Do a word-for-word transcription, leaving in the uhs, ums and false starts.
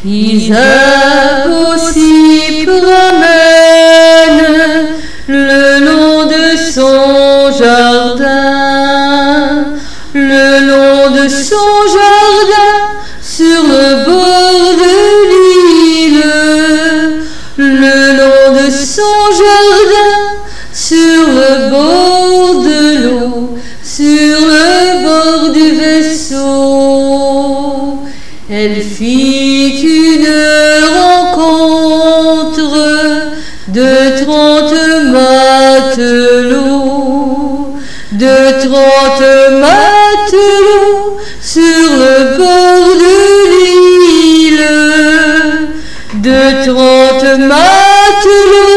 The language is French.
Isaac aussi promène le long de son jardin, le long de son jardin, sur le bord de l'île, le long de son jardin, sur le bord de l'eau, sur le bord du vaisseau. Elle fit une rencontre de trente matelots, de trente matelots sur le bord de l'île, de trente matelots